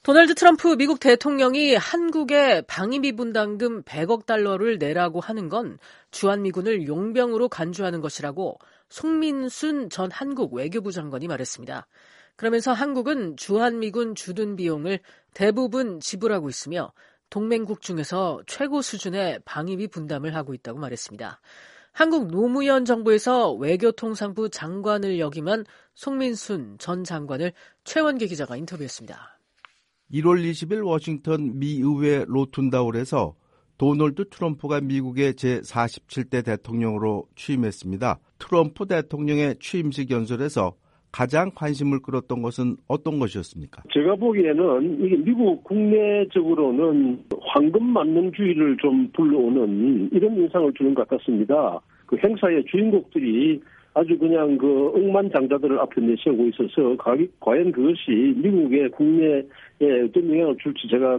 도널드 트럼프 미국 대통령이 한국에 방위비 분담금 100억 달러를 내라고 하는 건 주한미군을 용병으로 간주하는 것이라고 송민순 전 한국 외교부 장관이 말했습니다. 그러면서 한국은 주한미군 주둔 비용을 대부분 지불하고 있으며 동맹국 중에서 최고 수준의 방위비 분담을 하고 있다고 말했습니다. 한국 노무현 정부에서 외교통상부 장관을 역임한 송민순 전 장관을 최원기 기자가 인터뷰했습니다. 1월 20일 워싱턴 미의회 로툰다울에서 도널드 트럼프가 미국의 제47대 대통령으로 취임했습니다. 트럼프 대통령의 취임식 연설에서 가장 관심을 끌었던 것은 어떤 것이었습니까? 제가 보기에는 이게 미국 국내적으로는 황금만능주의를 좀 불러오는 이런 인상을 주는 것 같습니다. 그 행사의 주인공들이 아주 그냥 그 억만장자들을 앞에 내세우고 있어서 과연 그것이 미국의 국내에 어떤 영향을 줄지 제가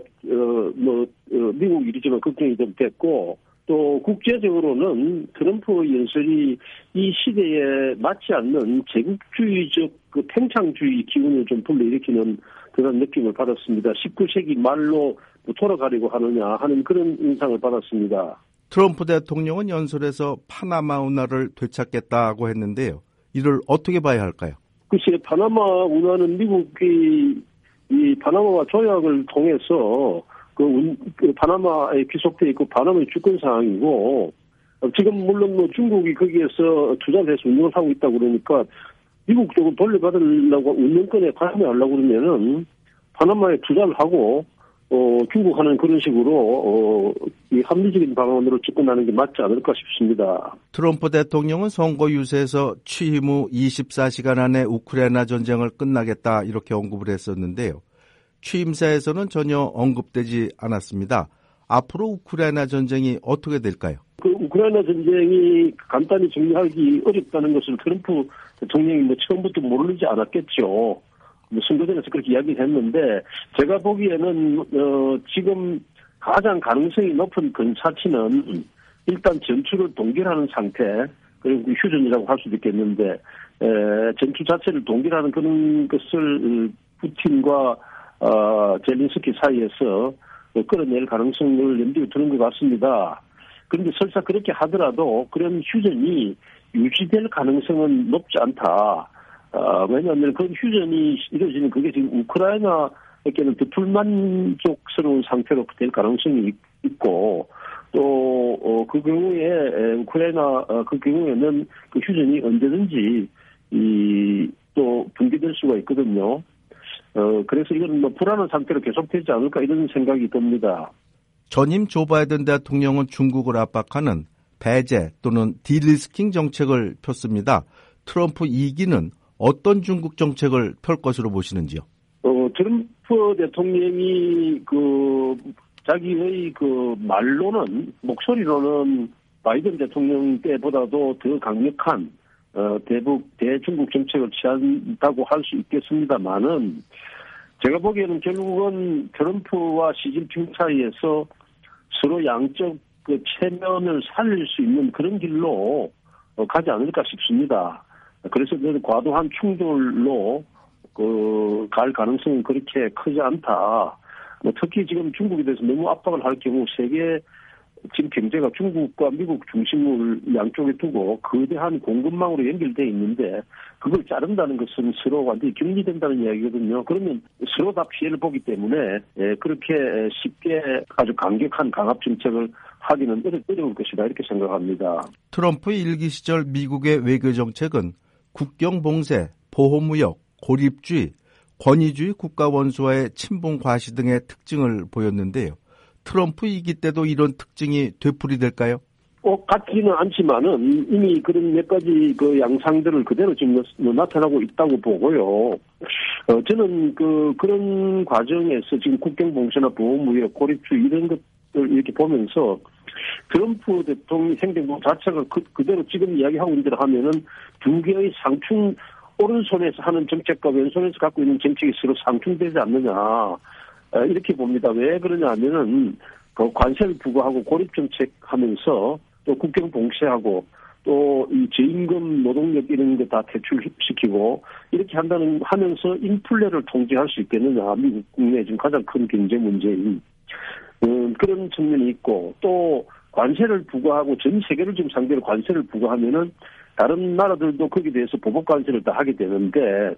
미국 일이지만 걱정이 좀 됐고, 또 국제적으로는 트럼프 연설이 이 시대에 맞지 않는 제국주의적 그 팽창주의 기운을 좀 불러일으키는 그런 느낌을 받았습니다. 19세기 말로 돌아가려고 하느냐 하는 그런 인상을 받았습니다. 트럼프 대통령은 연설에서 파나마 운하를 되찾겠다고 했는데요. 이를 어떻게 봐야 할까요? 글쎄, 파나마 운하는 미국이 이 파나마와 조약을 통해서 그 파나마에 귀속돼 있고 파나마의 주권 사항이고, 지금 물론 중국이 거기에서 투자를 해서 운영을 하고 있다고 그러니까 미국 쪽으로 돌려받으려고 운영권에 관여하려고 그러면은 파나마에 투자를 하고 중국 하는 그런 식으로 이 합리적인 방안으로 접근하는 게 맞지 않을까 싶습니다. 트럼프 대통령은 선거 유세에서 취임 후 24시간 안에 우크라이나 전쟁을 끝나겠다 이렇게 언급을 했었는데요. 취임사에서는 전혀 언급되지 않았습니다. 앞으로 우크라이나 전쟁이 어떻게 될까요? 그 우크라이나 전쟁이 간단히 정리하기 어렵다는 것을 트럼프 대통령이 처음부터 모르지 않았겠죠. 선거전에서 그렇게 이야기를 했는데, 제가 보기에는 지금 가장 가능성이 높은 근사치는 일단 전투를 동결하는 상태, 그리고 휴전이라고 할 수도 있겠는데, 전투 자체를 동결하는 그런 것을 푸틴과 젤린스키 사이에서 끌어낼 가능성을 염두에 두는 것 같습니다. 그런데 설사 그렇게 하더라도 그런 휴전이 유지될 가능성은 높지 않다. 왜냐하면 그 휴전이 이루어지는 그게 지금 우크라이나에게는 더 불만족스러운 상태로 될 가능성이 있고, 또 그 경우에 우크라이나 그 경우에는 그 휴전이 언제든지 또 붕괴될 수가 있거든요. 그래서 이건 불안한 상태로 계속되지 않을까 이런 생각이 듭니다. 전임 조 바이든 대통령은 중국을 압박하는 배제 또는 디리스킹 정책을 폈습니다. 트럼프 2기는 어떤 중국 정책을 펼 것으로 보시는지요? 트럼프 대통령이 자기의 말로는, 목소리로는 바이든 대통령 때보다도 더 강력한 대중국 정책을 취한다고 할 수 있겠습니다만은, 제가 보기에는 결국은 트럼프와 시진핑 사이에서 서로 양적 체면을 살릴 수 있는 그런 길로 가지 않을까 싶습니다. 그래서 과도한 충돌로 갈 가능성은 그렇게 크지 않다. 특히 지금 중국에 대해서 너무 압박을 할 경우 세계 지금 경제가 중국과 미국 중심을 양쪽에 두고 거대한 공급망으로 연결되어 있는데, 그걸 자른다는 것은 서로 완전히 격리된다는 이야기거든요. 그러면 서로 다 피해를 보기 때문에 그렇게 쉽게 아주 강력한 강압 정책을 하기는 어려울 것이다 이렇게 생각합니다. 트럼프 1기 시절 미국의 외교 정책은 국경 봉쇄, 보호무역, 고립주의, 권위주의 국가 원수와의 친분 과시 등의 특징을 보였는데요. 트럼프 2기 때도 이런 특징이 되풀이될까요? 꼭 같지는 않지만은 이미 그런 몇 가지 양상들을 그대로 지금 나타나고 있다고 보고요. 저는 그런 과정에서 지금 국경 봉쇄나 보호무역, 고립주의 이런 것들 이렇게 보면서 트럼프 대통령 행정부 자체가 그대로 지금 이야기하고 있는 대로 하면은 두 개의 상충, 오른손에서 하는 정책과 왼손에서 갖고 있는 정책이 서로 상충되지 않느냐. 이렇게 봅니다. 왜 그러냐 하면은 관세를 부과하고 고립정책 하면서 또 국경 봉쇄하고 또 이 저임금 노동력 이런 거 다 퇴출시키고 이렇게 하면서 인플레를 통제할 수 있겠느냐. 미국 국내 지금 가장 큰 경제 문제인 그런 측면이 있고 또 관세를 부과하고 전 세계를 지금 상대로 관세를 부과하면은 다른 나라들도 거기에 대해서 보복 관세를 다 하게 되는데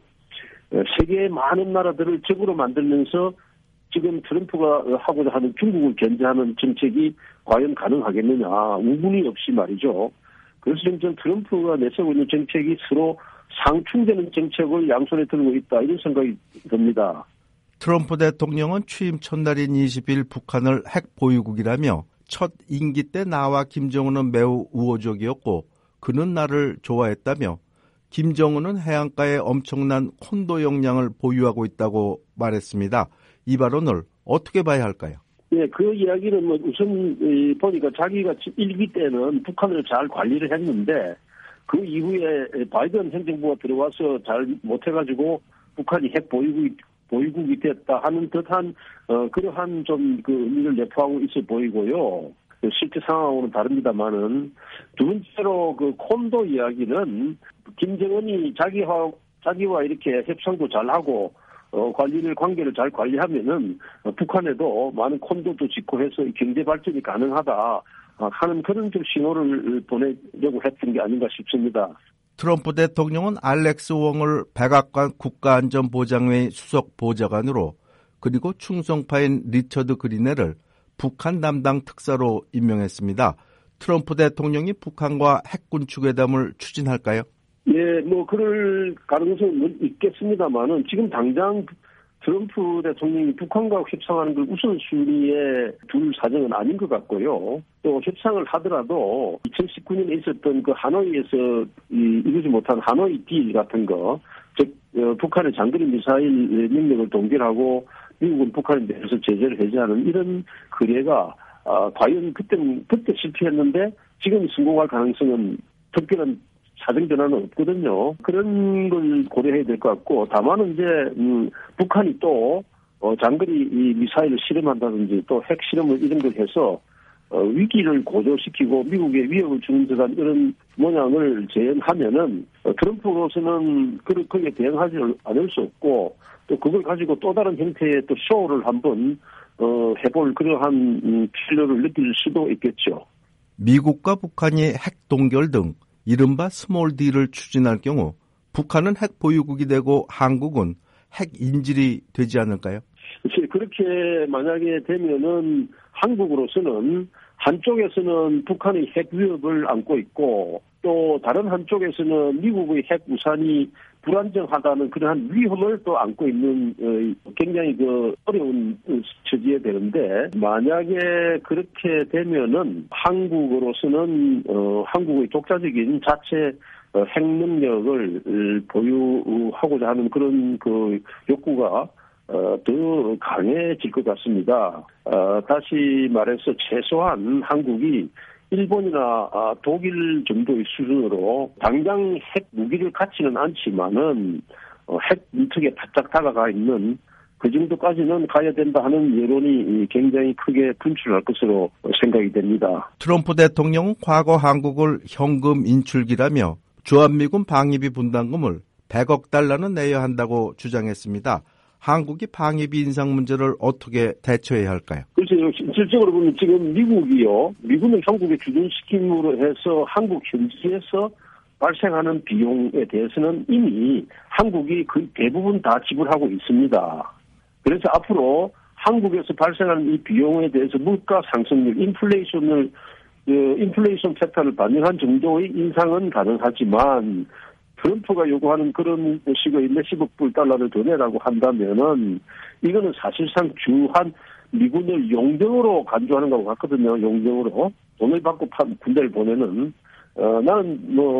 세계의 많은 나라들을 적으로 만들면서 지금 트럼프가 하고자 하는 중국을 견제하는 정책이 과연 가능하겠느냐. 우문이 없이 말이죠. 그래서 지금 트럼프가 내세우고 있는 정책이 서로 상충되는 정책을 양손에 들고 있다. 이런 생각이 듭니다. 트럼프 대통령은 취임 첫날인 20일 북한을 핵 보유국이라며 첫 임기 때 나와 김정은은 매우 우호적이었고 그는 나를 좋아했다며 김정은은 해안가에 엄청난 콘도 역량을 보유하고 있다고 말했습니다. 이 발언을 어떻게 봐야 할까요? 네, 그 이야기는 우선 보니까 자기가 일기 때는 북한을 잘 관리를 했는데 그 이후에 바이든 행정부가 들어와서 잘 못해가지고 북한이 핵 보유국이 됐다 하는 듯한 그러한 좀 그 의미를 내포하고 있어 보이고요. 실제 상황하고는 다릅니다만은 두 번째로 그 콘도 이야기는 김정은이 자기와 이렇게 협상도 잘하고 관계를 잘 관리하면은 북한에도 많은 콘도도 짓고해서 경제 발전이 가능하다 하는 그런 좀 신호를 보내려고 했던 게 아닌가 싶습니다. 트럼프 대통령은 알렉스 웡을 백악관 국가안전보장회의 수석 보좌관으로 그리고 충성파인 리처드 그리네를 북한 담당 특사로 임명했습니다. 트럼프 대통령이 북한과 핵 군축회담을 추진할까요? 예, 그럴 가능성은 있겠습니다만은 지금 당장 트럼프 대통령이 북한과 협상하는 걸 우선순위에 둘 사정은 아닌 것 같고요. 또 협상을 하더라도 2019년에 있었던 그 하노이에서 이루지 못한 하노이 딜 같은 거, 즉 북한의 장거리 미사일 능력을 동결하고 미국은 북한에 대해서 제재를 해제하는 이런 거래가 과연 그때 실패했는데 지금 성공할 가능성은 특별한 사정 변화는 없거든요. 그런 걸 고려해야 될 것 같고, 다만 이제 북한이 또 장거리 미사일을 실험한다든지 또 핵 실험을 이런 걸 해서 위기를 고조시키고 미국에 위협을 주는 듯한 이런 모양을 재현하면은 트럼프로서는 거기에 대응하지 않을 수 없고 또 그걸 가지고 또 다른 형태의 또 쇼를 한번 해볼 그러한 필요를 느낄 수도 있겠죠. 미국과 북한이 핵 동결 등 이른바 스몰 딜을 추진할 경우 북한은 핵 보유국이 되고 한국은 핵 인질이 되지 않을까요? 그렇게 만약에 되면은 한국으로서는 한쪽에서는 북한의 핵 위협을 안고 있고 또 다른 한쪽에서는 미국의 핵 우산이 불안정하다는 그러한 위험을 또 안고 있는 굉장히 어려운 처지에 되는데 만약에 그렇게 되면은 한국으로서는 한국의 독자적인 자체 핵 능력을 보유하고자 하는 그런 그 욕구가 더 강해질 것 같습니다. 다시 말해서 최소한 한국이 일본이나 독일 정도의 수준으로 당장 핵 무기를 갖지는 않지만은 핵 문턱에 바짝 다가가 있는 그 정도까지는 가야 된다 하는 여론이 굉장히 크게 분출할 것으로 생각이 됩니다. 트럼프 대통령은 과거 한국을 현금 인출기라며 주한미군 방위비 분담금을 100억 달러는 내야 한다고 주장했습니다. 한국이 방위비 인상 문제를 어떻게 대처해야 할까요? 글쎄요. 실질적으로 보면 지금 미군을 한국에 주둔시킴으로 해서 한국 현지에서 발생하는 비용에 대해서는 이미 한국이 거의 대부분 다 지불하고 있습니다. 그래서 앞으로 한국에서 발생하는 이 비용에 대해서 물가 상승률, 인플레이션 팩터를 반영한 정도의 인상은 가능하지만 트럼프가 요구하는 그런 식의 몇십억 불 달러를 더 내라고 한다면은 이거는 사실상 주한 미군을 용병으로 간주하는 거하고 같거든요. 용병으로 돈을 받고 군대를 보내는 나는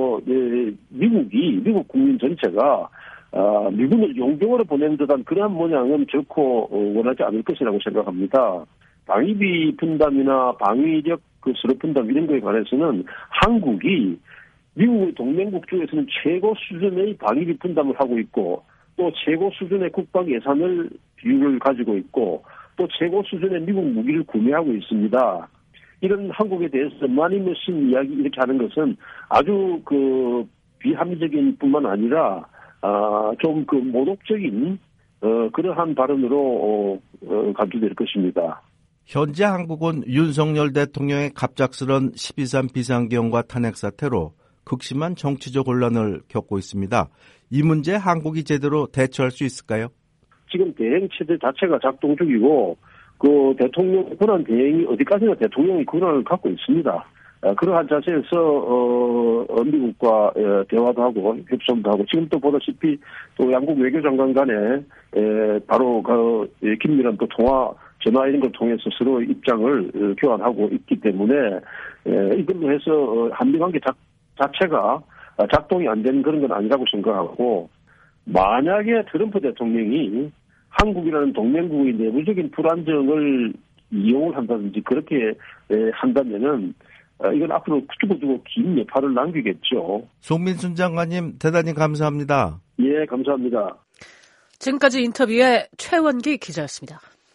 미국 국민 전체가 미군을 용병으로 보내는 듯한 그러한 모양은 결코 원하지 않을 것이라고 생각합니다. 방위비 분담이나 방위력 서로 분담 이런 거에 관해서는 한국이 미국의 동맹국 중에서는 최고 수준의 방위비 분담을 하고 있고 또 최고 수준의 국방 예산을 비율을 가지고 있고 또 최고 수준의 미국 무기를 구매하고 있습니다. 이런 한국에 대해서 마니머신 이야기 이렇게 하는 것은 아주 비합리적인 뿐만 아니라 좀 모독적인 그러한 발언으로 간주될 것입니다. 현재 한국은 윤석열 대통령의 갑작스런 12.3 비상경과 탄핵 사태로 극심한 정치적 혼란을 겪고 있습니다. 이 문제 한국이 제대로 대처할 수 있을까요? 지금 대행 체제 자체가 작동 중이고 대통령 권한 대행이 어디까지나 대통령이 권한을 갖고 있습니다. 그러한 자세에서 미국과 대화도 하고 협상도 하고 지금 또 보다시피 또 양국 외교장관 간에 바로 긴밀한 또 전화 이런 걸 통해서 서로 입장을 교환하고 있기 때문에 이걸로 해서 한미 관계 자체가 작동이 안 되는 그런 건 아니라고 생각하고, 만약에 트럼프 대통령이 한국이라는 동맹국의 내부적인 불안정을 이용을 한다든지 그렇게 한다면은 이건 앞으로 두고두고 긴 여파를 남기겠죠. 송민순 장관님 대단히 감사합니다. 예, 감사합니다. 지금까지 인터뷰의 최원기 기자였습니다.